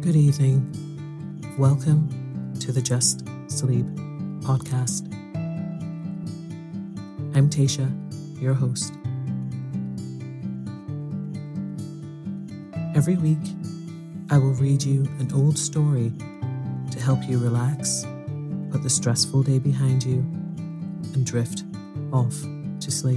Good evening. Welcome to the Just Sleep podcast. I'm Tasha, your host. Every week, I will read you an old story to help you relax, put the stressful day behind you, and drift off to sleep.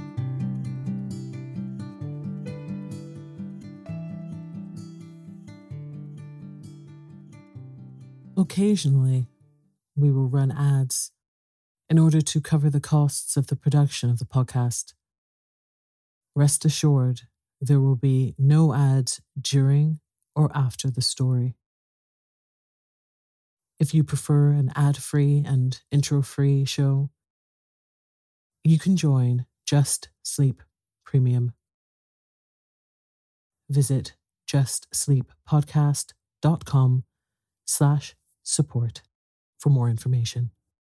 Occasionally, we will run ads in order to cover the costs of the production of the podcast. Rest assured, there will be no ads during or after the story. If you prefer an ad-free and intro-free show, you can join Just Sleep Premium. Visit justsleeppodcast.com/support for more information.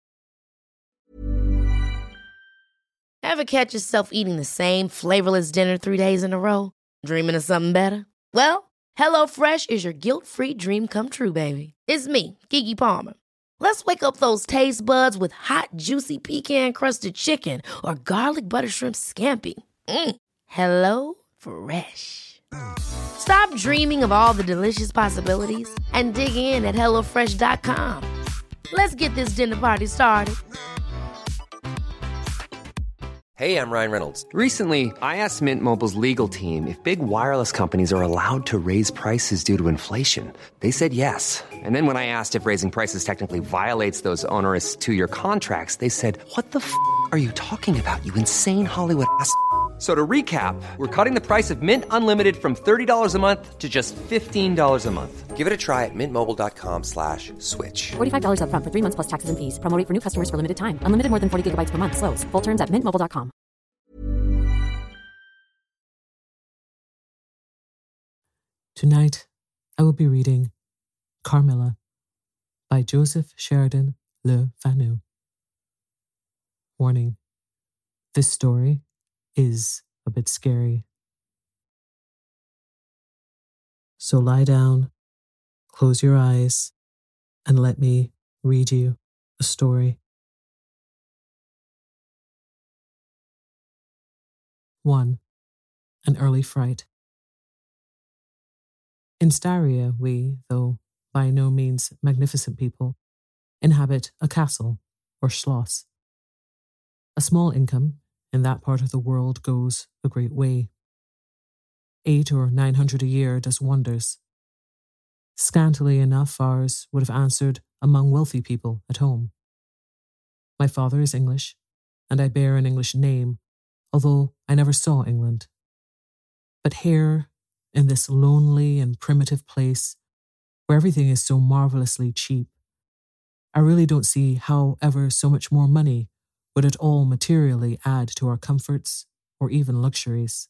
Ever catch yourself eating the same flavorless dinner 3 days in a row? Dreaming of something better? Well, HelloFresh is your guilt-free dream come true, baby. It's me, Keke Palmer. Let's wake up those taste buds with hot, juicy pecan-crusted chicken or garlic butter shrimp scampi. Hello Fresh. Stop dreaming of all the delicious possibilities and dig in at HelloFresh.com. Let's get this dinner party started. Hey, I'm Ryan Reynolds. Recently, I asked Mint Mobile's legal team if big wireless companies are allowed to raise prices due to inflation. They said yes. And then when I asked if raising prices technically violates those onerous two-year contracts, they said, "What the f*** are you talking about, you insane Hollywood ass?" So to recap, we're cutting the price of Mint Unlimited from $30 a month to just $15 a month. Give it a try at mintmobile.com/switch. $45 up front for 3 months plus taxes and fees. Promo rate for new customers for limited time. Unlimited more than 40 gigabytes per month. Slows full terms at mintmobile.com. Tonight, I will be reading Carmilla by Joseph Sheridan Le Fanu. Warning: this story is a bit scary. So lie down, close your eyes, and let me read you a story. 1. An early fright. In Styria, we, though by no means magnificent people, inhabit a castle or schloss. A small income in that part of the world goes a great way. 800 or 900 a year does wonders. Scantily enough, ours would have answered among wealthy people at home. My father is English, and I bear an English name, although I never saw England. But here, in this lonely and primitive place, where everything is so marvelously cheap, I really don't see how ever so much more money would at all materially add to our comforts or even luxuries.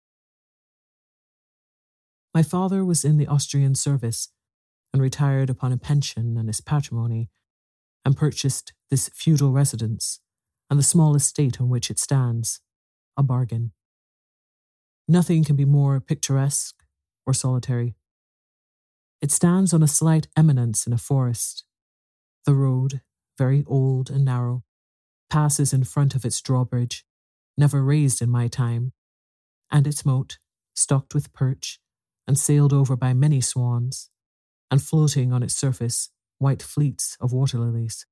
My father was in the Austrian service and retired upon a pension and his patrimony, and purchased this feudal residence and the small estate on which it stands, a bargain. Nothing can be more picturesque or solitary. It stands on a slight eminence in a forest. The road, very old and narrow, passes in front of its drawbridge, never raised in my time, and its moat, stocked with perch, and sailed over by many swans, and floating on its surface white fleets of water lilies.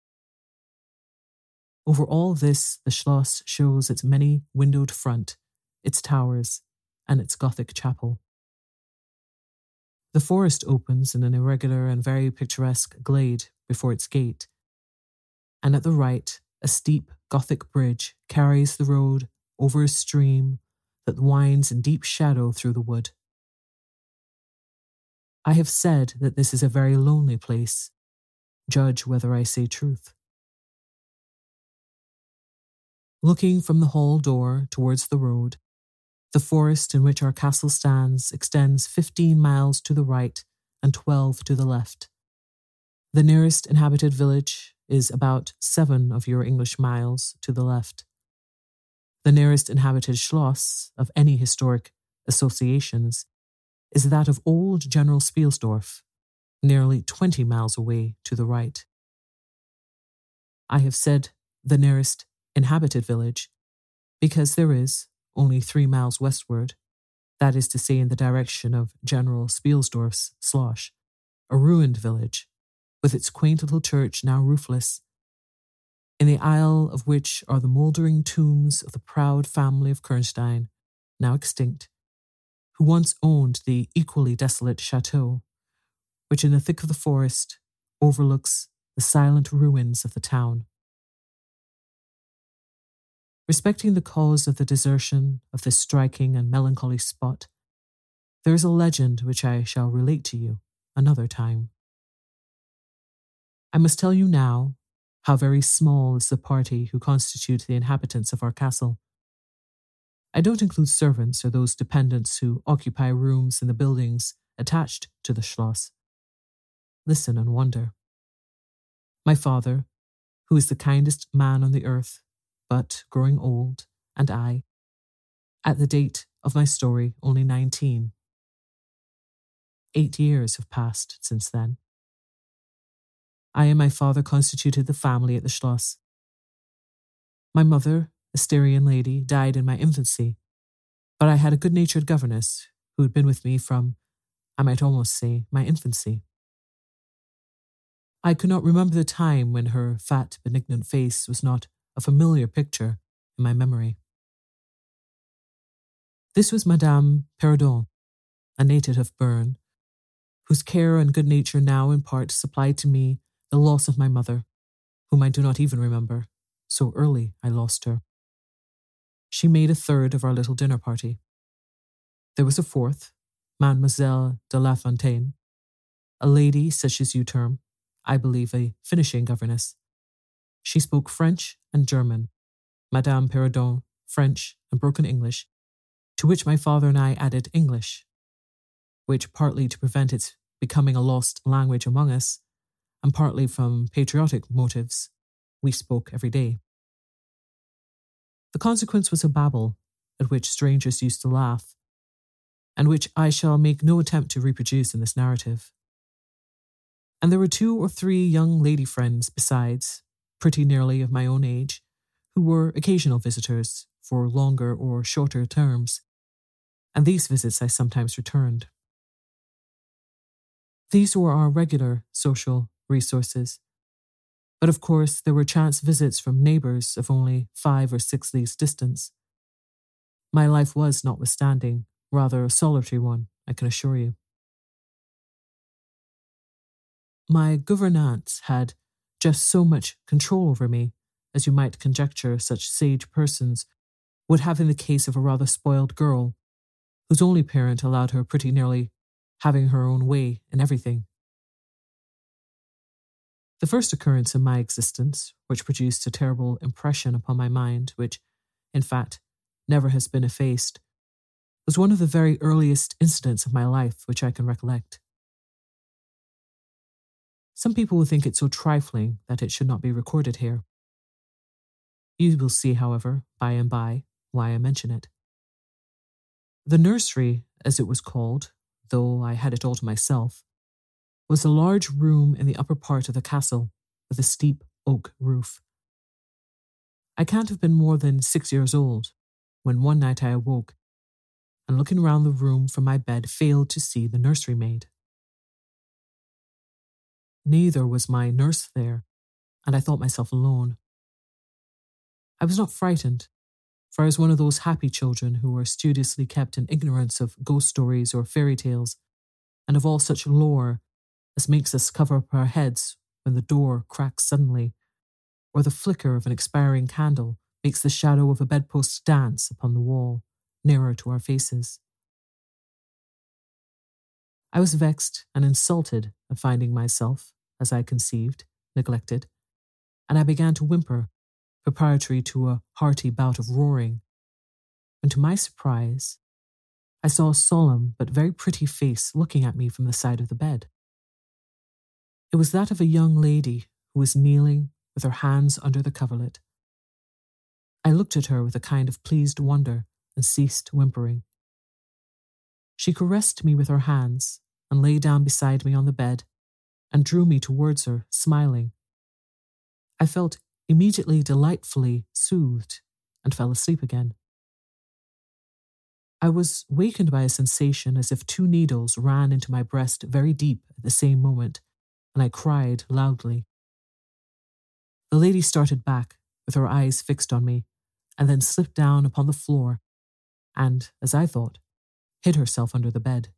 Over all this, the Schloss shows its many windowed front, its towers, and its Gothic chapel. The forest opens in an irregular and very picturesque glade before its gate, and at the right, a steep Gothic bridge carries the road over a stream that winds in deep shadow through the wood. I have said that this is a very lonely place. Judge whether I say truth. Looking from the hall door towards the road, the forest in which our castle stands extends 15 miles to the right and 12 to the left. The nearest inhabited village is about 7 of your English miles to the left. The nearest inhabited schloss of any historic associations is that of old General Spielsdorf, nearly 20 miles away to the right. I have said the nearest inhabited village because there is, only 3 miles westward, that is to say in the direction of General Spielsdorf's Schloss, a ruined village, with its quaint little church now roofless, in the aisle of which are the mouldering tombs of the proud family of Kernstein, now extinct, who once owned the equally desolate chateau, which in the thick of the forest overlooks the silent ruins of the town. Respecting the cause of the desertion of this striking and melancholy spot, there is a legend which I shall relate to you another time. I must tell you now how very small is the party who constitute the inhabitants of our castle. I don't include servants or those dependents who occupy rooms in the buildings attached to the Schloss. Listen and wonder. My father, who is the kindest man on the earth, but growing old, and I, at the date of my story, only 19. 8 years have passed since then. I and my father constituted the family at the Schloss. My mother, a Styrian lady, died in my infancy, but I had a good-natured governess who had been with me from, I might almost say, my infancy. I could not remember the time when her fat, benignant face was not a familiar picture in my memory. This was Madame Perrodon, a native of Bern, whose care and good nature now in part supplied to me the loss of my mother, whom I do not even remember, so early I lost her. She made a third of our little dinner party. There was a fourth, Mademoiselle de La Fontaine, a lady such as you term, I believe a finishing governess. She spoke French and German, Madame Perrodon French and broken English, to which my father and I added English, which partly to prevent its becoming a lost language among us, and partly from patriotic motives, we spoke every day. The consequence was a babble at which strangers used to laugh, and which I shall make no attempt to reproduce in this narrative. And there were 2 or 3 young lady friends besides, pretty nearly of my own age, who were occasional visitors for longer or shorter terms, and these visits I sometimes returned. These were our regular social resources, but of course there were chance visits from neighbours of only 5 or 6 leagues distance. My life was, notwithstanding, rather a solitary one, I can assure you. My gouvernante had just so much control over me, as you might conjecture such sage persons would have in the case of a rather spoiled girl, whose only parent allowed her pretty nearly having her own way in everything. The first occurrence in my existence, which produced a terrible impression upon my mind, which, in fact, never has been effaced, was one of the very earliest incidents of my life which I can recollect. Some people will think it so trifling that it should not be recorded here. You will see, however, by and by, why I mention it. The nursery, as it was called, though I had it all to myself, was a large room in the upper part of the castle with a steep oak roof. I can't have been more than 6 years old when one night I awoke and looking round the room from my bed failed to see the nursery maid. Neither was my nurse there, and I thought myself alone. I was not frightened, for I was one of those happy children who are studiously kept in ignorance of ghost stories or fairy tales, and of all such lore as makes us cover up our heads when the door cracks suddenly, or the flicker of an expiring candle makes the shadow of a bedpost dance upon the wall, nearer to our faces. I was vexed and insulted at finding myself, as I conceived, neglected, and I began to whimper, preparatory to a hearty bout of roaring, when to my surprise, I saw a solemn but very pretty face looking at me from the side of the bed. It was that of a young lady who was kneeling with her hands under the coverlet. I looked at her with a kind of pleased wonder and ceased whimpering. She caressed me with her hands and lay down beside me on the bed and drew me towards her, smiling. I felt immediately delightfully soothed and fell asleep again. I was wakened by a sensation as if 2 needles ran into my breast very deep at the same moment, and I cried loudly. The lady started back, with her eyes fixed on me, and then slipped down upon the floor and, as I thought, hid herself under the bed.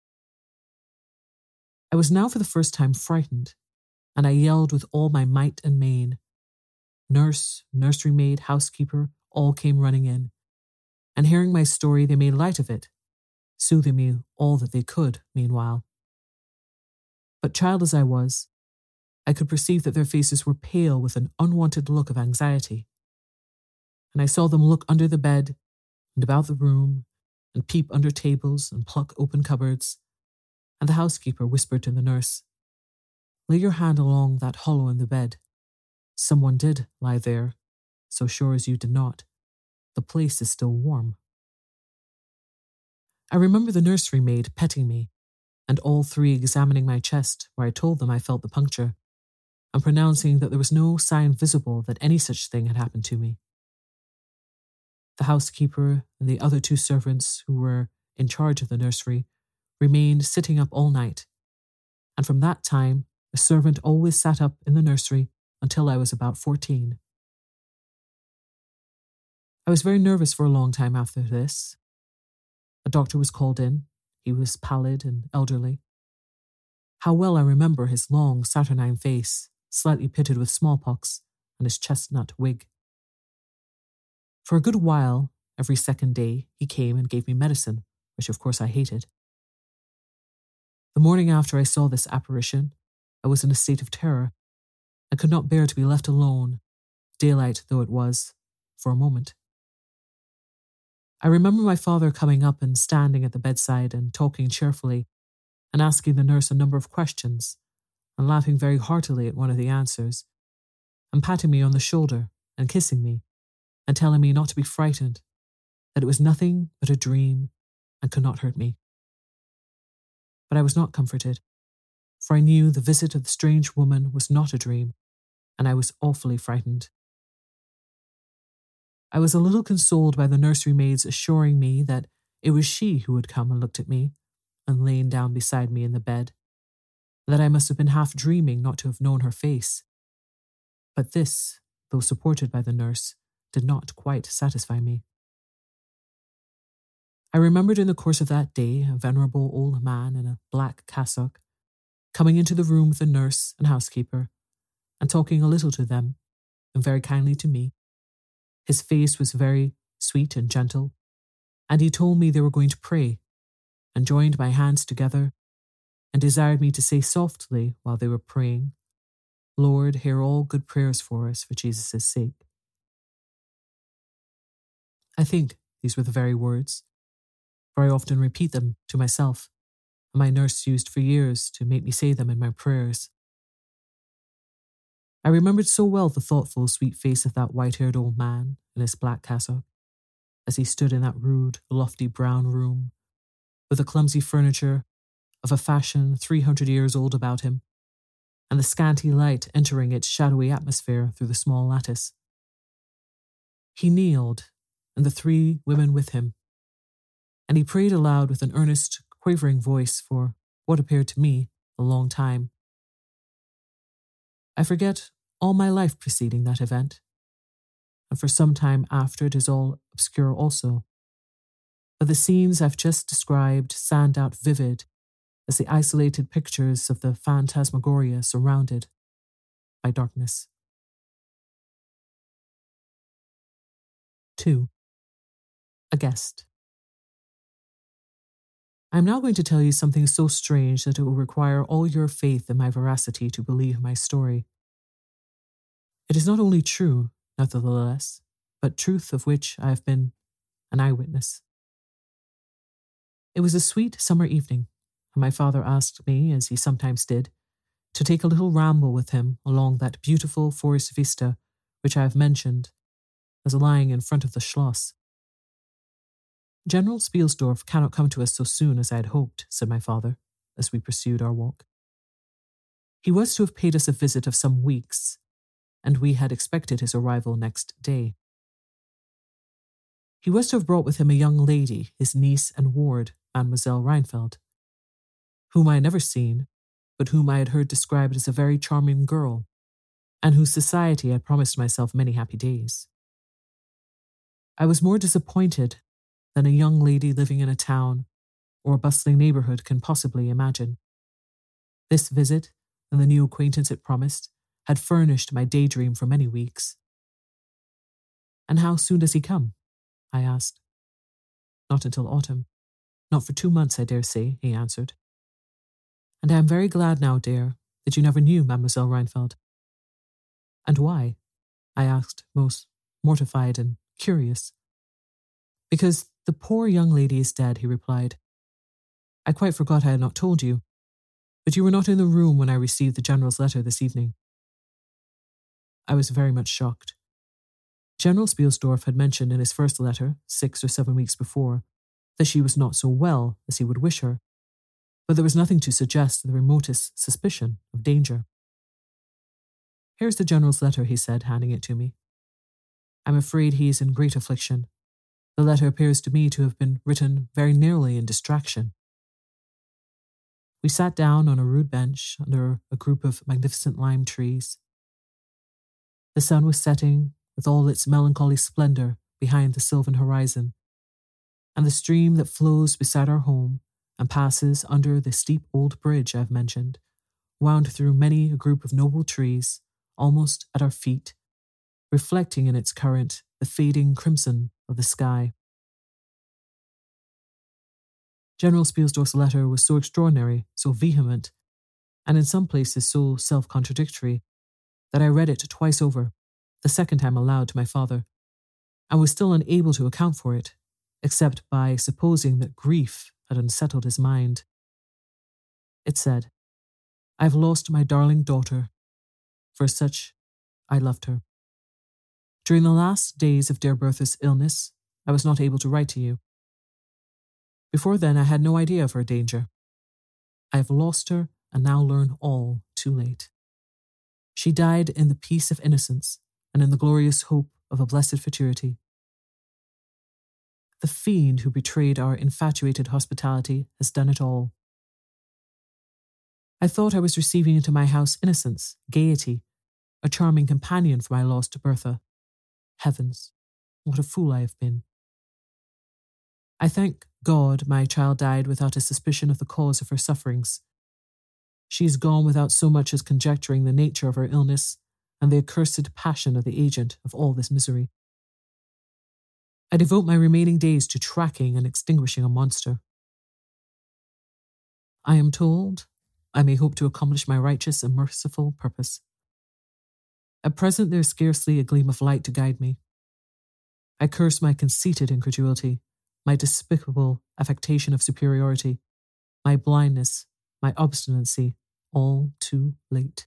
I was now for the first time frightened, and I yelled with all my might and main. Nurse, nursery maid, housekeeper, all came running in, and hearing my story, they made light of it, soothing me all that they could meanwhile. But child as I was, I could perceive that their faces were pale with an unwanted look of anxiety, and I saw them look under the bed and about the room and peep under tables and pluck open cupboards, and the housekeeper whispered to the nurse, "Lay your hand along that hollow in the bed. Someone did lie there, so sure as you did not. The place is still warm." I remember the nursery maid petting me, and all 3 examining my chest where I told them I felt the puncture, and pronouncing that there was no sign visible that any such thing had happened to me. The housekeeper and the other 2 servants who were in charge of the nursery remained sitting up all night, and from that time a servant always sat up in the nursery until I was about 14. I was very nervous for a long time after this. A doctor was called in. He was pallid and elderly. How well I remember his long, saturnine face, slightly pitted with smallpox, and his chestnut wig. For a good while, every second day, he came and gave me medicine, which of course I hated. The morning after I saw this apparition, I was in a state of terror. I could not bear to be left alone, daylight though it was, for a moment. I remember my father coming up and standing at the bedside and talking cheerfully, and asking the nurse a number of questions, and laughing very heartily at one of the answers, and patting me on the shoulder and kissing me, and telling me not to be frightened, that it was nothing but a dream and could not hurt me. But I was not comforted, for I knew the visit of the strange woman was not a dream, and I was awfully frightened. I was a little consoled by the nursery maid's assuring me that it was she who had come and looked at me, and lain down beside me in the bed, that I must have been half dreaming not to have known her face. But this, though supported by the nurse, did not quite satisfy me. I remembered in the course of that day a venerable old man in a black cassock coming into the room with the nurse and housekeeper, and talking a little to them, and very kindly to me. His face was very sweet and gentle, and he told me they were going to pray, and joined my hands together, and desired me to say softly while they were praying, "Lord, hear all good prayers for us for Jesus' sake." I think these were the very words, for I often repeat them to myself, and my nurse used for years to make me say them in my prayers. I remembered so well the thoughtful, sweet face of that white-haired old man in his black cassock, as he stood in that rude, lofty brown room, with the clumsy furniture of a fashion 300 years old about him, and the scanty light entering its shadowy atmosphere through the small lattice. He kneeled, and the 3 women with him, and he prayed aloud with an earnest, quavering voice for what appeared to me a long time. I forget all my life preceding that event, and for some time after it is all obscure also. But the scenes I've just described stand out vivid as the isolated pictures of the phantasmagoria surrounded by darkness. 2. A guest. I am now going to tell you something so strange that it will require all your faith in my veracity to believe my story. It is not only true, nevertheless, but truth of which I have been an eyewitness. It was a sweet summer evening, and my father asked me, as he sometimes did, to take a little ramble with him along that beautiful forest vista which I have mentioned as lying in front of the Schloss. General Spielsdorf cannot come to us so soon as I had hoped, said my father, as we pursued our walk. He was to have paid us a visit of some weeks, and we had expected his arrival next day. He was to have brought with him a young lady, his niece and ward, Mademoiselle Reinfeld, whom I had never seen, but whom I had heard described as a very charming girl, and whose society I had promised myself many happy days. I was more disappointed than a young lady living in a town or a bustling neighbourhood can possibly imagine. This visit, and the new acquaintance it promised, had furnished my daydream for many weeks. And how soon does he come? I asked. Not until autumn. Not for 2 months, I dare say, he answered. And I am very glad now, dear, that you never knew Mademoiselle Reinfeld. And why? I asked, most mortified and curious. Because the poor young lady is dead, he replied. I quite forgot I had not told you, but you were not in the room when I received the General's letter this evening. I was very much shocked. General Spielsdorf had mentioned in his first letter, 6 or 7 weeks before, that she was not so well as he would wish her, but there was nothing to suggest the remotest suspicion of danger. Here's the General's letter, he said, handing it to me. I'm afraid he is in great affliction. The letter appears to me to have been written very nearly in distraction. We sat down on a rude bench under a group of magnificent lime trees. The sun was setting with all its melancholy splendour behind the sylvan horizon, and the stream that flows beside our home and passes under the steep old bridge I have mentioned wound through many a group of noble trees almost at our feet, reflecting in its current the fading crimson of the sky. General Spielsdorf's letter was so extraordinary, so vehement, and in some places so self-contradictory, that I read it twice over, the second time aloud to my father, and was still unable to account for it, except by supposing that grief had unsettled his mind. It said, I have lost my darling daughter. For such I loved her. During the last days of dear Bertha's illness, I was not able to write to you. Before then, I had no idea of her danger. I have lost her and now learn all too late. She died in the peace of innocence and in the glorious hope of a blessed futurity. The fiend who betrayed our infatuated hospitality has done it all. I thought I was receiving into my house innocence, gaiety, a charming companion for my lost Bertha. Heavens, what a fool I have been. I thank God my child died without a suspicion of the cause of her sufferings. She is gone without so much as conjecturing the nature of her illness and the accursed passion of the agent of all this misery. I devote my remaining days to tracking and extinguishing a monster. I am told I may hope to accomplish my righteous and merciful purpose. At present there is scarcely a gleam of light to guide me. I curse my conceited incredulity, my despicable affectation of superiority, my blindness, my obstinacy, all too late.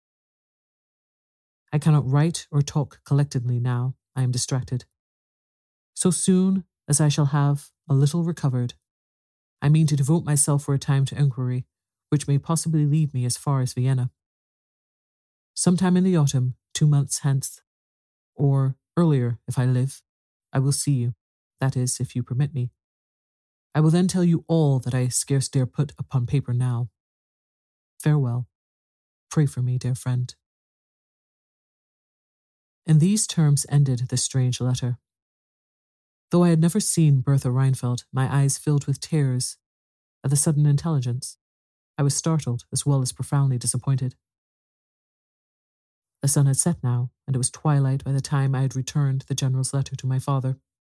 I cannot write or talk collectedly now. I am distracted. So soon as I shall have a little recovered, I mean to devote myself for a time to inquiry, which may possibly lead me as far as Vienna. Sometime in the autumn, 2 months hence, or earlier if I live, I will see you, that is, if you permit me. I will then tell you all that I scarce dare put upon paper now. Farewell. Pray for me, dear friend. In these terms ended the strange letter. Though I had never seen Bertha Reinfeld, my eyes filled with tears at the sudden intelligence. I was startled as well as profoundly disappointed. The sun had set now, and it was twilight by the time I had returned the General's letter to my father.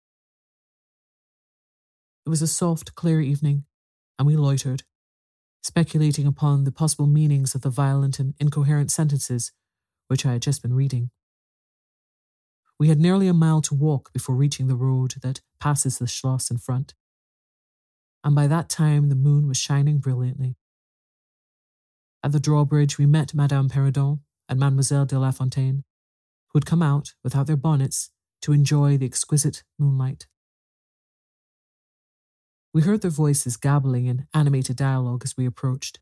It was a soft, clear evening, and we loitered, speculating upon the possible meanings of the violent and incoherent sentences which I had just been reading. We had nearly a mile to walk before reaching the road that passes the Schloss in front, and by that time the moon was shining brilliantly. At the drawbridge we met Madame Perrodon and Mademoiselle de La Fontaine, who had come out, without their bonnets, to enjoy the exquisite moonlight. We heard their voices gabbling in animated dialogue as we approached.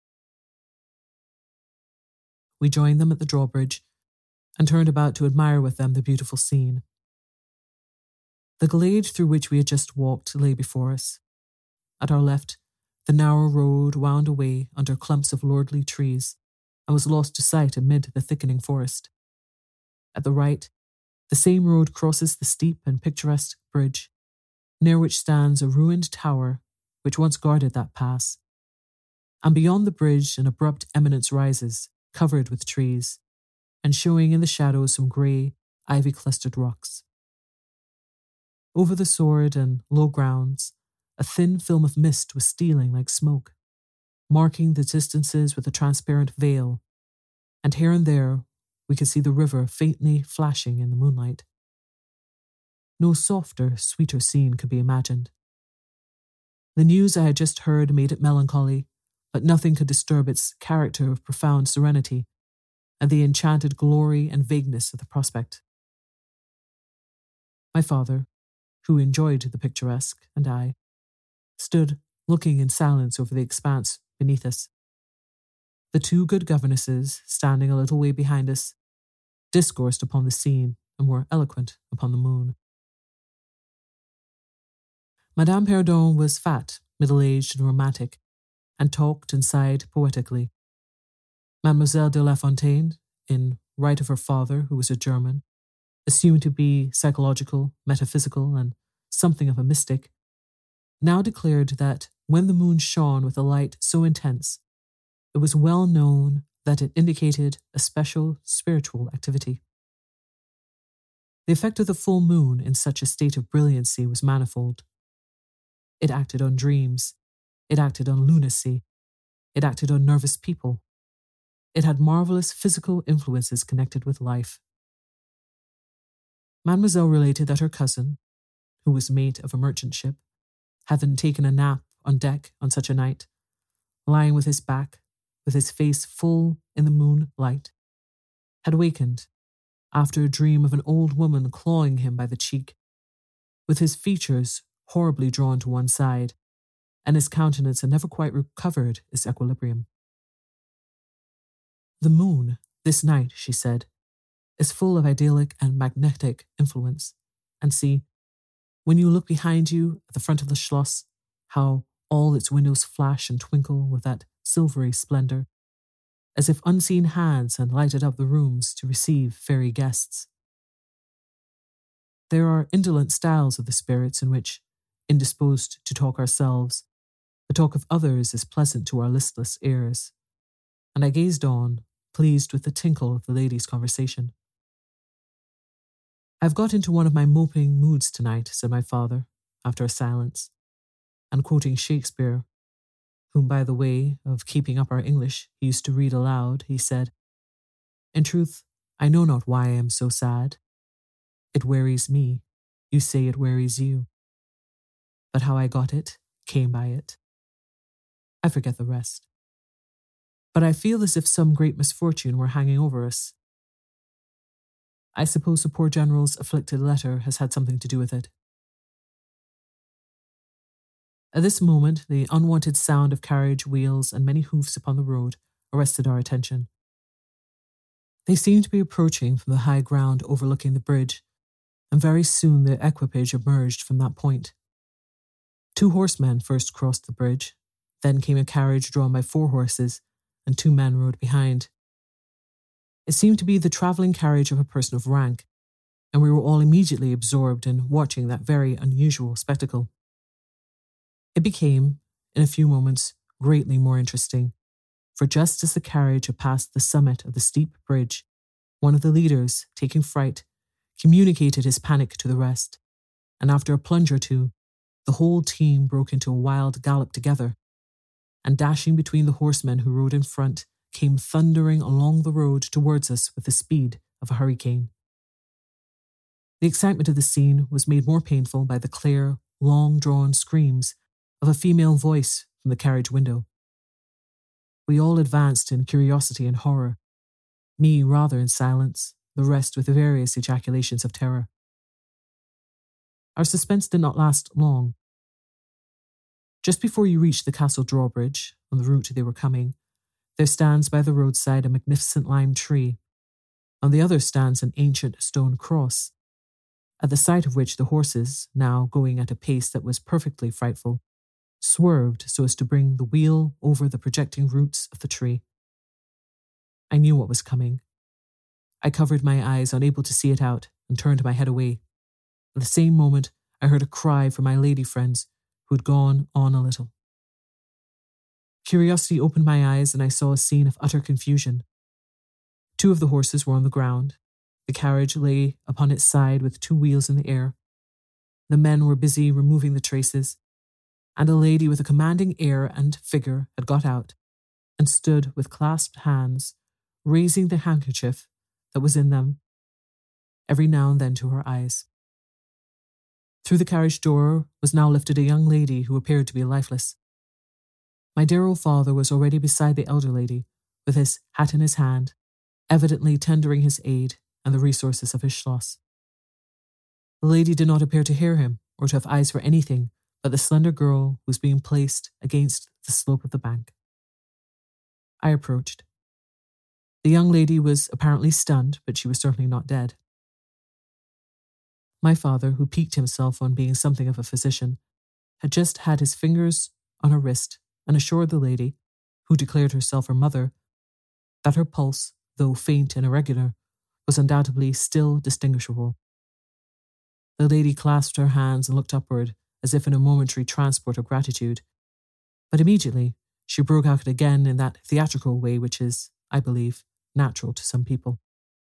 We joined them at the drawbridge and turned about to admire with them the beautiful scene. The glade through which we had just walked lay before us. At our left, the narrow road wound away under clumps of lordly trees and was lost to sight amid the thickening forest. At the right, the same road crosses the steep and picturesque bridge, near which stands a ruined tower which once guarded that pass. And beyond the bridge an abrupt eminence rises, covered with trees, and showing in the shadows some grey, ivy-clustered rocks. Over the sward and low grounds, a thin film of mist was stealing like smoke, marking the distances with a transparent veil, and here and there we could see the river faintly flashing in the moonlight. No softer, sweeter scene could be imagined. The news I had just heard made it melancholy, but nothing could disturb its character of profound serenity and the enchanted glory and vagueness of the prospect. My father, who enjoyed the picturesque, and I, stood looking in silence over the expanse beneath us. The two good governesses, standing a little way behind us, discoursed upon the scene and were eloquent upon the moon. Madame Perdon was fat, middle-aged and romantic, and talked and sighed poetically. Mademoiselle de La Fontaine, in right of her father, who was a German, assumed to be psychological, metaphysical, and something of a mystic, now declared that when the moon shone with a light so intense, it was well known that it indicated a special spiritual activity. The effect of the full moon in such a state of brilliancy was manifold. It acted on dreams, it acted on lunacy, it acted on nervous people. It had marvellous physical influences connected with life. Mademoiselle related that her cousin, who was mate of a merchant ship, having taken a nap on deck on such a night, lying with his back, with his face full in the moonlight, had wakened after a dream of an old woman clawing him by the cheek, with his features horribly drawn to one side, and his countenance had never quite recovered its equilibrium. The moon, this night, she said, is full of idyllic and magnetic influence, and see, when you look behind you at the front of the Schloss, how all its windows flash and twinkle with that silvery splendour, as if unseen hands had lighted up the rooms to receive fairy guests. There are indolent styles of the spirits in which, indisposed to talk ourselves, the talk of others is pleasant to our listless ears, and I gazed on, pleased with the tinkle of the ladies' conversation. "I've got into one of my moping moods tonight," said my father, after a silence, and quoting Shakespeare, whom by the way of keeping up our English he used to read aloud, he said, "In truth, I know not why I am so sad. It wearies me, you say it wearies you. But how I got it, came by it. I forget the rest. But I feel as if some great misfortune were hanging over us. I suppose the poor General's afflicted letter has had something to do with it." At this moment, the unwonted sound of carriage wheels and many hoofs upon the road arrested our attention. They seemed to be approaching from the high ground overlooking the bridge, and very soon the equipage emerged from that point. 2 horsemen first crossed the bridge, then came a carriage drawn by 4 horses, and 2 men rode behind. It seemed to be the travelling carriage of a person of rank, and we were all immediately absorbed in watching that very unusual spectacle. It became, in a few moments, greatly more interesting, for just as the carriage had passed the summit of the steep bridge, one of the leaders, taking fright, communicated his panic to the rest, and after a plunge or two, the whole team broke into a wild gallop together, and dashing between the horsemen who rode in front, came thundering along the road towards us with the speed of a hurricane. The excitement of the scene was made more painful by the clear, long-drawn screams of a female voice from the carriage window. We all advanced in curiosity and horror, me rather in silence, the rest with various ejaculations of terror. Our suspense did not last long. Just before you reach the castle drawbridge, on the route they were coming, there stands by the roadside a magnificent lime tree. On the other stands an ancient stone cross, at the sight of which the horses, now going at a pace that was perfectly frightful, swerved so as to bring the wheel over the projecting roots of the tree. I knew what was coming. I covered my eyes, unable to see it out, and turned my head away. At the same moment, I heard a cry from my lady friends, who had gone on a little. Curiosity opened my eyes, and I saw a scene of utter confusion. 2 of the horses were on the ground. The carriage lay upon its side with 2 wheels in the air. The men were busy removing the traces, and a lady with a commanding air and figure had got out and stood with clasped hands, raising the handkerchief that was in them every now and then to her eyes. Through the carriage door was now lifted a young lady who appeared to be lifeless. My dear old father was already beside the elder lady, with his hat in his hand, evidently tendering his aid and the resources of his Schloss. The lady did not appear to hear him or to have eyes for anything but the slender girl who was being placed against the slope of the bank. I approached. The young lady was apparently stunned, but she was certainly not dead. My father, who piqued himself on being something of a physician, had just had his fingers on her wrist and assured the lady, who declared herself her mother, that her pulse, though faint and irregular, was undoubtedly still distinguishable. The lady clasped her hands and looked upward, as if in a momentary transport of gratitude, but immediately she broke out again in that theatrical way which is, I believe, natural to some people.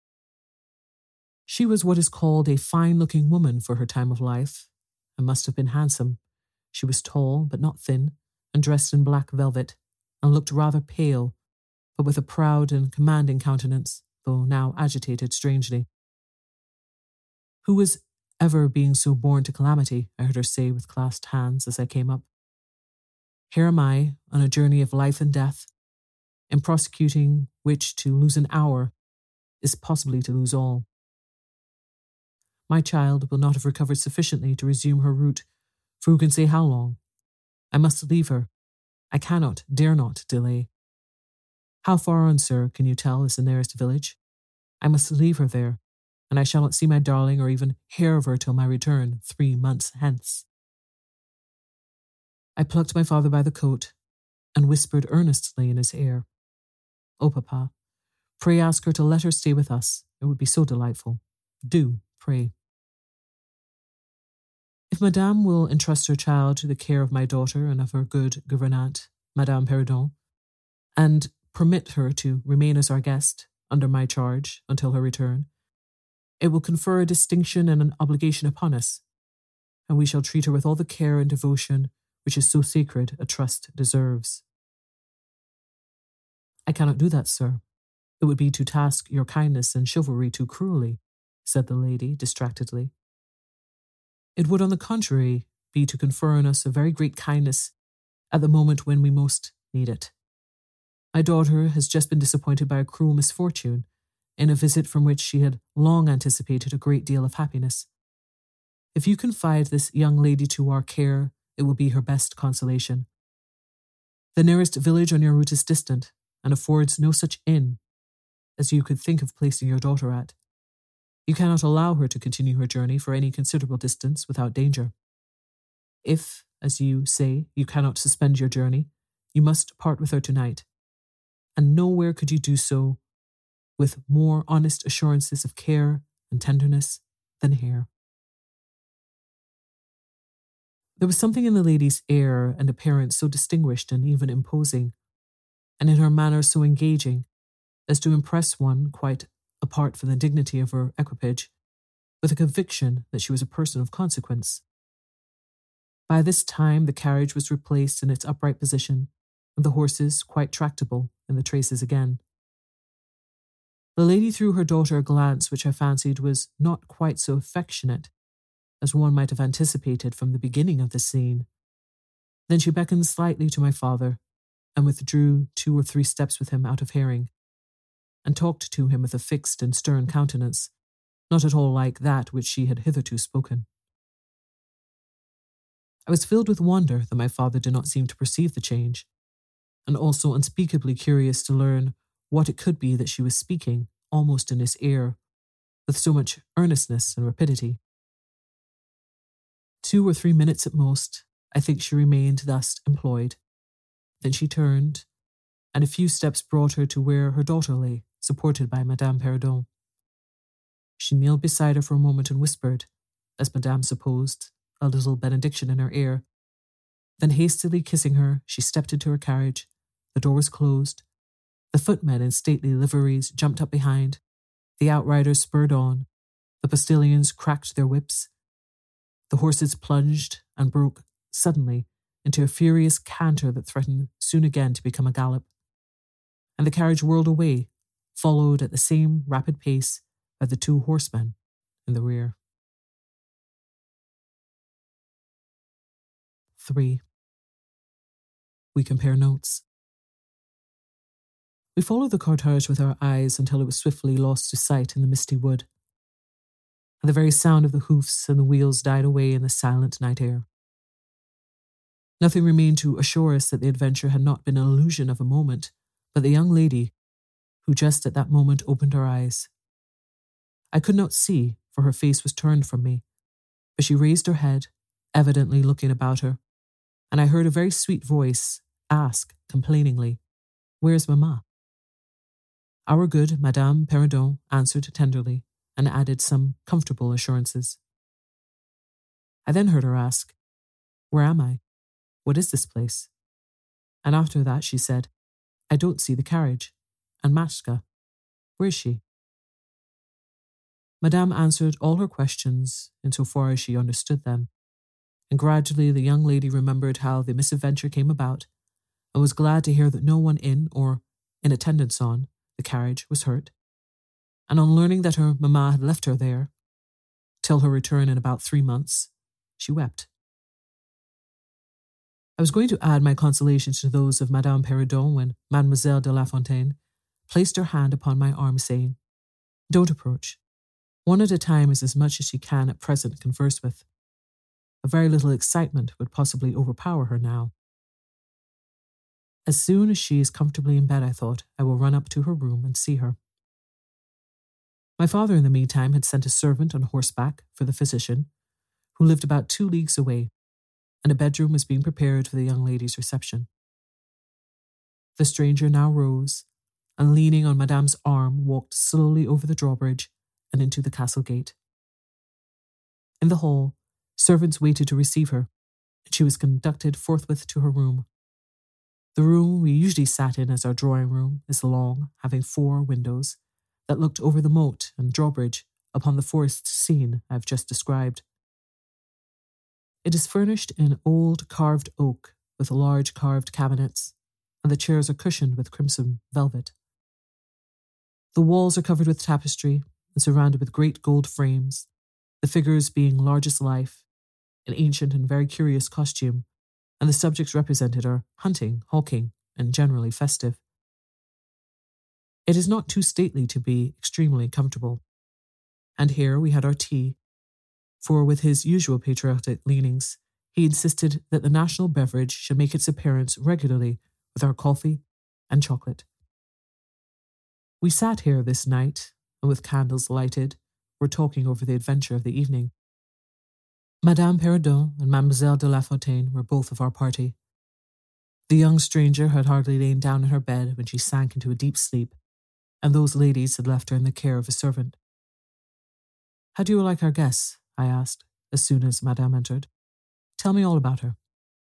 She was what is called a fine-looking woman for her time of life, and must have been handsome. She was tall, but not thin, and dressed in black velvet, and looked rather pale, but with a proud and commanding countenance, though now agitated strangely. Who was ever being so born to calamity, I heard her say with clasped hands as I came up. Here am I, on a journey of life and death, in prosecuting which to lose an hour is possibly to lose all. My child will not have recovered sufficiently to resume her route, for who can say how long? I must leave her. I cannot, dare not delay. How far on, sir, can you tell, is the nearest village? I must leave her there, and I shall not see my darling or even hear of her till my return 3 months hence. I plucked my father by the coat and whispered earnestly in his ear, "Oh, papa, pray ask her to let her stay with us. It would be so delightful. Do, pray." If Madame will entrust her child to the care of my daughter and of her good gouvernante, Madame Perrodon, and permit her to remain as our guest under my charge until her return, it will confer a distinction and an obligation upon us, and we shall treat her with all the care and devotion which is so sacred a trust deserves. I cannot do that, sir. It would be to task your kindness and chivalry too cruelly, said the lady distractedly. It would, on the contrary, be to confer on us a very great kindness at the moment when we most need it. My daughter has just been disappointed by a cruel misfortune in a visit from which she had long anticipated a great deal of happiness. If you confide this young lady to our care, it will be her best consolation. The nearest village on your route is distant and affords no such inn as you could think of placing your daughter at. You cannot allow her to continue her journey for any considerable distance without danger. If, as you say, you cannot suspend your journey, you must part with her tonight, and nowhere could you do so with more honest assurances of care and tenderness than here. There was something in the lady's air and appearance so distinguished and even imposing, and in her manner so engaging, as to impress one quite apart from the dignity of her equipage, with a conviction that she was a person of consequence. By this time the carriage was replaced in its upright position, and the horses quite tractable in the traces again. The lady threw her daughter a glance which I fancied was not quite so affectionate as one might have anticipated from the beginning of the scene. Then she beckoned slightly to my father, and withdrew 2 or 3 steps with him out of hearing, and talked to him with a fixed and stern countenance, not at all like that which she had hitherto spoken. I was filled with wonder that my father did not seem to perceive the change, and also unspeakably curious to learn what it could be that she was speaking, almost in his ear, with so much earnestness and rapidity. 2 or 3 minutes at most, I think she remained thus employed. Then she turned, and a few steps brought her to where her daughter lay, supported by Madame Perrodon. She kneeled beside her for a moment and whispered, as Madame supposed, a little benediction in her ear. Then hastily kissing her, she stepped into her carriage. The door was closed. The footmen in stately liveries jumped up behind. The outriders spurred on. The postilions cracked their whips. The horses plunged and broke suddenly into a furious canter that threatened soon again to become a gallop. And the carriage whirled away, followed at the same rapid pace by the 2 horsemen in the rear. 3. We compare notes. We followed the cortege with our eyes until it was swiftly lost to sight in the misty wood, and the very sound of the hoofs and the wheels died away in the silent night air. Nothing remained to assure us that the adventure had not been an illusion of a moment, but the young lady, who just at that moment opened her eyes. I could not see, for her face was turned from me, but she raised her head, evidently looking about her, and I heard a very sweet voice ask, complainingly, "Where's Mamma?" Our good Madame Perrodon answered tenderly, and added some comfortable assurances. I then heard her ask, "Where am I? What is this place?" And after that she said, "I don't see the carriage. And Mashka, where is she?" Madame answered all her questions insofar as she understood them, and gradually the young lady remembered how the misadventure came about, and was glad to hear that no one in or in attendance on the carriage was hurt. And on learning that her mamma had left her there, till her return in about 3 months, she wept. I was going to add my consolations to those of Madame Perrodon when Mademoiselle de La Fontaine placed her hand upon my arm, saying, "Don't approach. One at a time is as much as she can at present converse with. A very little excitement would possibly overpower her now. As soon as she is comfortably in bed, I thought, I will run up to her room and see her." My father, in the meantime, had sent a servant on horseback for the physician, who lived about 2 leagues away, and a bedroom was being prepared for the young lady's reception. The stranger now rose, and leaning on Madame's arm, walked slowly over the drawbridge and into the castle gate. In the hall, servants waited to receive her, and she was conducted forthwith to her room. The room we usually sat in as our drawing room is long, having 4 windows that looked over the moat and drawbridge upon the forest scene I have just described. It is furnished in old carved oak with large carved cabinets, and the chairs are cushioned with crimson velvet. The walls are covered with tapestry and surrounded with great gold frames, the figures being large as life, in ancient and very curious costume, and the subjects represented are hunting, hawking, and generally festive. It is not too stately to be extremely comfortable, and here we had our tea, for with his usual patriotic leanings, he insisted that the national beverage should make its appearance regularly with our coffee and chocolate. We sat here this night, and with candles lighted, were talking over the adventure of the evening. Madame Perrodon and Mademoiselle de La Fontaine were both of our party. The young stranger had hardly lain down in her bed when she sank into a deep sleep, and those ladies had left her in the care of a servant. "How do you like our guests?" I asked, as soon as Madame entered. "Tell me all about her."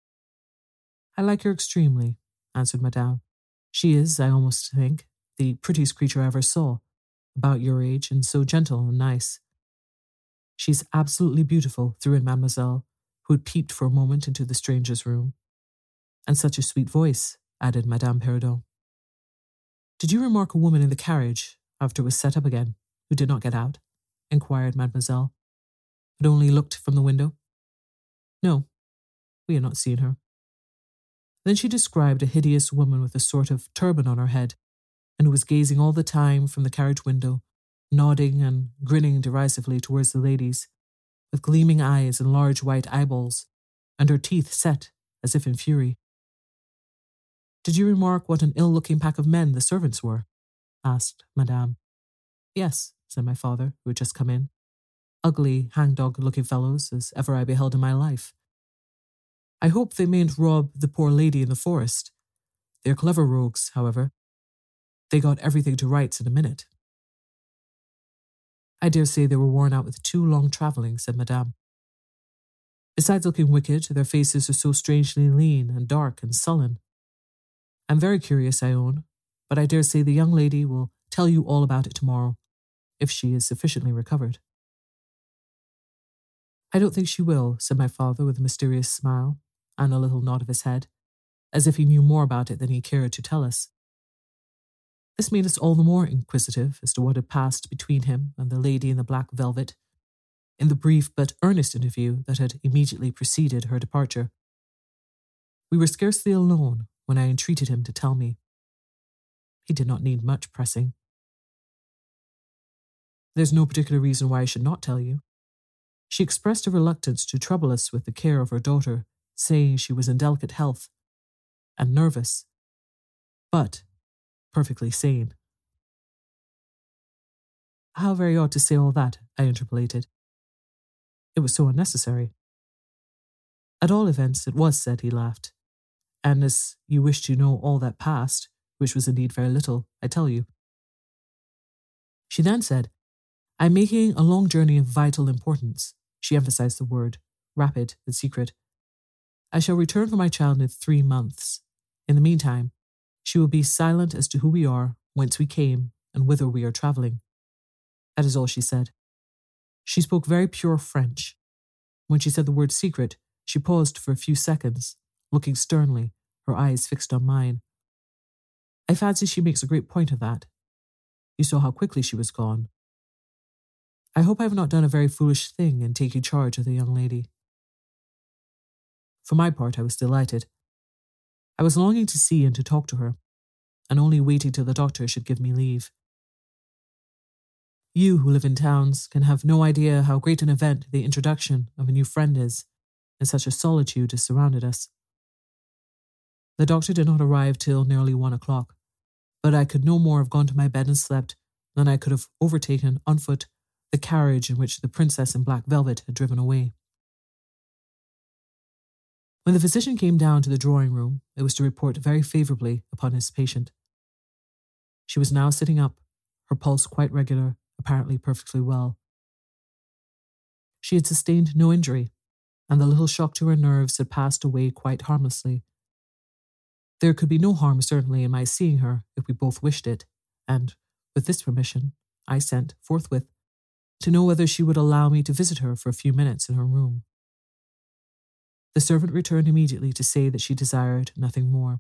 "I like her extremely," answered Madame. "She is, I almost think, the prettiest creature I ever saw, about your age, and so gentle and nice. She's absolutely beautiful," threw in Mademoiselle, who had peeped for a moment into the stranger's room. "And such a sweet voice," added Madame Perrodon. "Did you remark a woman in the carriage, after it was set up again, who did not get out?" inquired Mademoiselle, but only looked from the window. "No, we had not seen her." Then she described a hideous woman with a sort of turban on her head, and who was gazing all the time from the carriage window, nodding and grinning derisively towards the ladies, with gleaming eyes and large white eyeballs, and her teeth set as if in fury. "Did you remark what an ill-looking pack of men the servants were?" asked Madame. "Yes," said my father, who had just come in. "Ugly, hangdog-looking fellows as ever I beheld in my life. I hope they mayn't rob the poor lady in the forest. They're clever rogues, however. They got everything to rights in a minute." "I dare say they were worn out with too long travelling," said Madame. "Besides looking wicked, their faces are so strangely lean and dark and sullen. I'm very curious, I own, but I dare say the young lady will tell you all about it tomorrow, if she is sufficiently recovered." "I don't think she will," said my father with a mysterious smile and a little nod of his head, as if he knew more about it than he cared to tell us. This made us all the more inquisitive as to what had passed between him and the lady in the black velvet in the brief but earnest interview that had immediately preceded her departure. We were scarcely alone when I entreated him to tell me. He did not need much pressing. "There's no particular reason why I should not tell you. She expressed a reluctance to trouble us with the care of her daughter, saying she was in delicate health and nervous, but perfectly sane." "How very odd to say all that," I interpolated. "It was so unnecessary." "At all events, it was said," he laughed. "And as you wish to know all that passed, which was indeed very little, I tell you." She then said, "I'm making a long journey of vital importance." She emphasized the word, rapid and secret. "I shall return for my child in 3 months. In the meantime, she will be silent as to who we are, whence we came, and whither we are travelling." That is all she said. She spoke very pure French. When she said the word secret, she paused for a few seconds, looking sternly, her eyes fixed on mine. I fancy she makes a great point of that. You saw how quickly she was gone. I hope I have not done a very foolish thing in taking charge of the young lady. For my part, I was delighted. I was longing to see and to talk to her, and only waiting till the doctor should give me leave. You who live in towns can have no idea how great an event the introduction of a new friend is, in such a solitude as surrounded us. The doctor did not arrive till nearly 1 o'clock, but I could no more have gone to my bed and slept than I could have overtaken on foot the carriage in which the princess in black velvet had driven away. When the physician came down to the drawing-room, it was to report very favourably upon his patient. She was now sitting up, her pulse quite regular, apparently perfectly well. She had sustained no injury, and the little shock to her nerves had passed away quite harmlessly. There could be no harm, certainly, in my seeing her if we both wished it, and, with this permission, I sent, forthwith, to know whether she would allow me to visit her for a few minutes in her room. The servant returned immediately to say that she desired nothing more.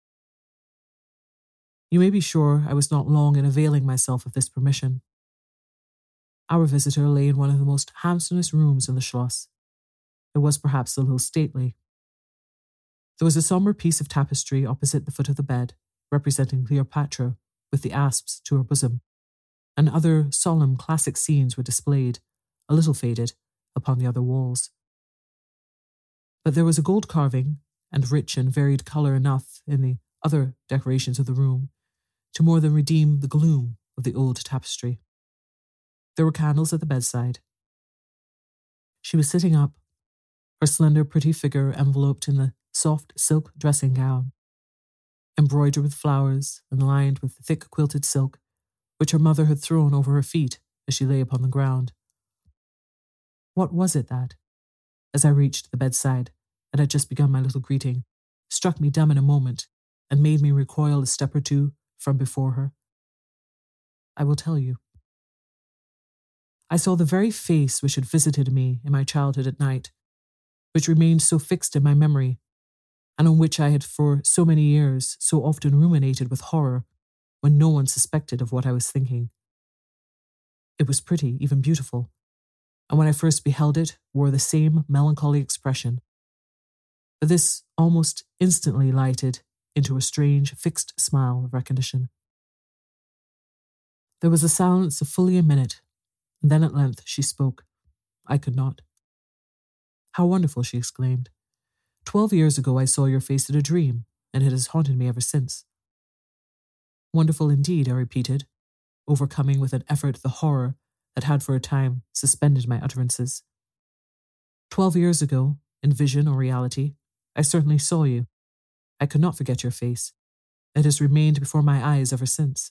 You may be sure I was not long in availing myself of this permission. Our visitor lay in one of the most handsomest rooms in the Schloss. It was perhaps a little stately. There was a sombre piece of tapestry opposite the foot of the bed, representing Cleopatra with the asps to her bosom, and other solemn classic scenes were displayed, a little faded, upon the other walls. But there was a gold carving, and rich and varied colour enough in the other decorations of the room, to more than redeem the gloom of the old tapestry. There were candles at the bedside. She was sitting up, her slender pretty figure enveloped in the soft silk dressing gown, embroidered with flowers and lined with thick quilted silk, which her mother had thrown over her feet as she lay upon the ground. What was it that, as I reached the bedside and had just begun my little greeting, struck me dumb in a moment and made me recoil a step or two from before her? I will tell you. I saw the very face which had visited me in my childhood at night, which remained so fixed in my memory, and on which I had for so many years so often ruminated with horror when no one suspected of what I was thinking. It was pretty, even beautiful, and when I first beheld it, wore the same melancholy expression. But this almost instantly lighted into a strange, fixed smile of recognition. There was a silence of fully a minute, and then at length she spoke. I could not. "How wonderful," she exclaimed. 12 years ago I saw your face in a dream, and it has haunted me ever since. Wonderful indeed, I repeated, overcoming with an effort the horror that had for a time suspended my utterances. 12 years ago, in vision or reality, I certainly saw you. I could not forget your face. It has remained before my eyes ever since.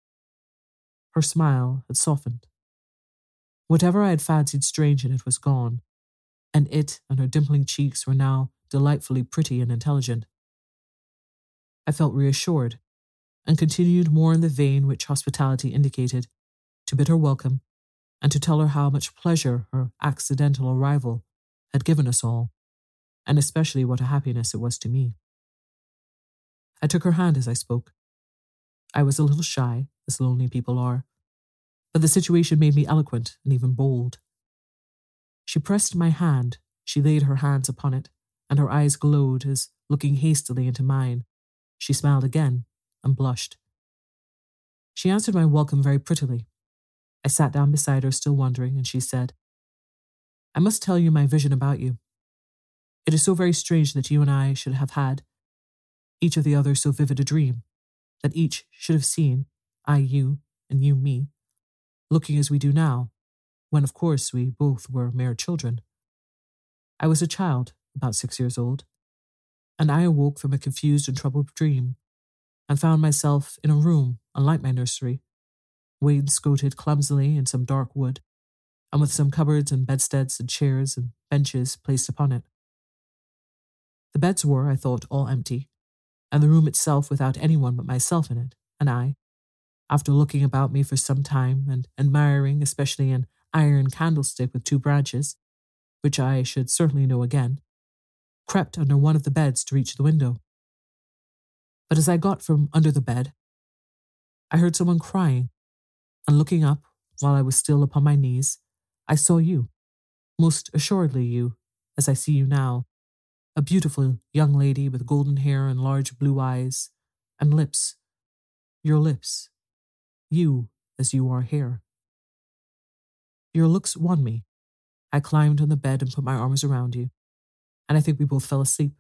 Her smile had softened. Whatever I had fancied strange in it was gone, and it and her dimpling cheeks were now delightfully pretty and intelligent. I felt reassured, and continued more in the vein which hospitality indicated, to bid her welcome, and to tell her how much pleasure her accidental arrival had given us all, and especially what a happiness it was to me. I took her hand as I spoke. I was a little shy, as lonely people are, but the situation made me eloquent and even bold. She pressed my hand, she laid her hands upon it, and her eyes glowed as, looking hastily into mine, she smiled again and blushed. She answered my welcome very prettily. I sat down beside her, still wondering, and she said, I must tell you my vision about you. It is so very strange that you and I should have had, each of the other so vivid a dream, that each should have seen, I you, and you me, looking as we do now, when of course we both were mere children. I was a child, about 6 years old, and I awoke from a confused and troubled dream, and found myself in a room unlike my nursery, wainscoted clumsily in some dark wood, and with some cupboards and bedsteads and chairs and benches placed upon it. The beds were, I thought, all empty, and the room itself without anyone but myself in it, and I, after looking about me for some time and admiring especially an iron candlestick with 2 branches, which I should certainly know again, crept under one of the beds to reach the window. But as I got from under the bed, I heard someone crying, and looking up, while I was still upon my knees, I saw you, most assuredly you, as I see you now, a beautiful young lady with golden hair and large blue eyes, and lips, your lips, you as you are here. Your looks won me. I climbed on the bed and put my arms around you, and I think we both fell asleep.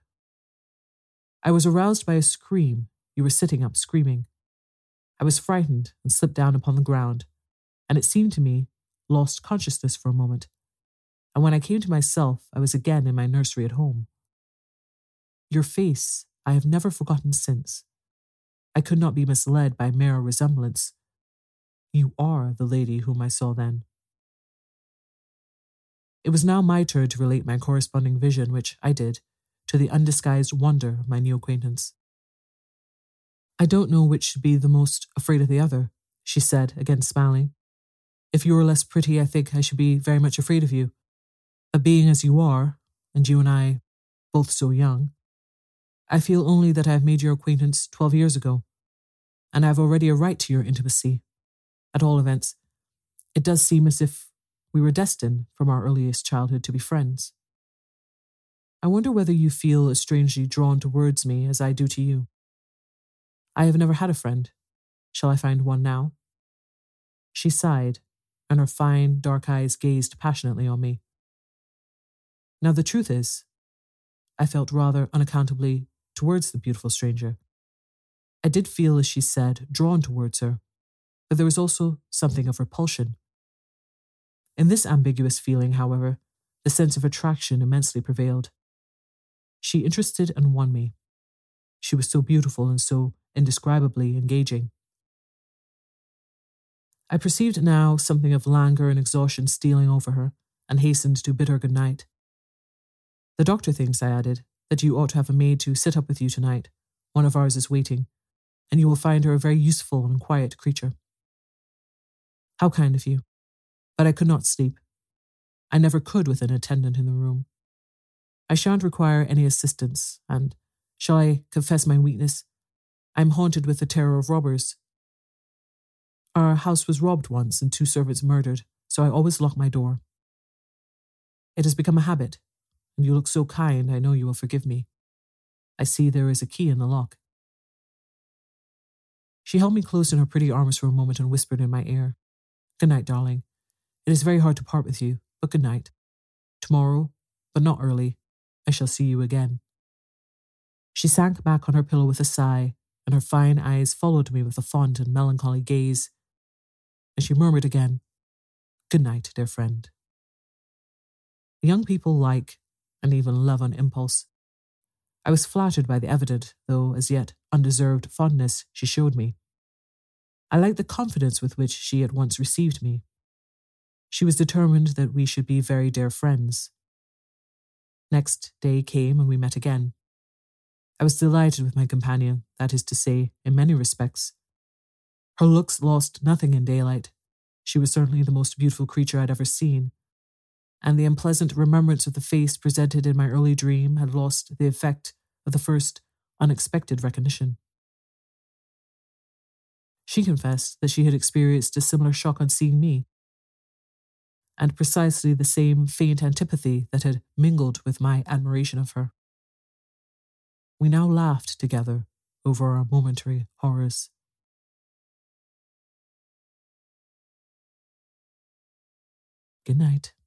I was aroused by a scream. You were sitting up screaming. I was frightened and slipped down upon the ground, and it seemed to me lost consciousness for a moment, and when I came to myself, I was again in my nursery at home. Your face I have never forgotten since. I could not be misled by mere resemblance. You are the lady whom I saw then. It was now my turn to relate my corresponding vision, which I did, to the undisguised wonder of my new acquaintance. I don't know which should be the most afraid of the other, she said, again smiling. If you were less pretty, I think I should be very much afraid of you. But being as you are, and you and I both so young, I feel only that I have made your acquaintance 12 years ago, and I have already a right to your intimacy. At all events, it does seem as if we were destined from our earliest childhood to be friends. I wonder whether you feel as strangely drawn towards me as I do to you. I have never had a friend. Shall I find one now? She sighed, and her fine, dark eyes gazed passionately on me. Now the truth is, I felt rather unaccountably towards the beautiful stranger. I did feel, as she said, drawn towards her, but there was also something of repulsion. In this ambiguous feeling, however, the sense of attraction immensely prevailed. She interested and won me. She was so beautiful and so indescribably engaging. I perceived now something of languor and exhaustion stealing over her, and hastened to bid her good night. The doctor thinks, I added, that you ought to have a maid to sit up with you tonight. One of ours is waiting, and you will find her a very useful and quiet creature. How kind of you. But I could not sleep. I never could with an attendant in the room. I shan't require any assistance, and, shall I confess my weakness, I am haunted with the terror of robbers. Our house was robbed once and 2 servants murdered, so I always lock my door. It has become a habit, and you look so kind I know you will forgive me. I see there is a key in the lock. She held me close in her pretty arms for a moment and whispered in my ear, Good night, darling. It is very hard to part with you, but good night. Tomorrow, but not early, I shall see you again. She sank back on her pillow with a sigh, and her fine eyes followed me with a fond and melancholy gaze. And she murmured again, "Good night, dear friend." Young people like, and even love on impulse. I was flattered by the evident, though as yet undeserved, fondness she showed me. I liked the confidence with which she at once received me. She was determined that we should be very dear friends. Next day came and we met again. I was delighted with my companion, that is to say, in many respects. Her looks lost nothing in daylight. She was certainly the most beautiful creature I'd ever seen, and the unpleasant remembrance of the face presented in my early dream had lost the effect of the first unexpected recognition. She confessed that she had experienced a similar shock on seeing me, and precisely the same faint antipathy that had mingled with my admiration of her. We now laughed together over our momentary horrors. Good night.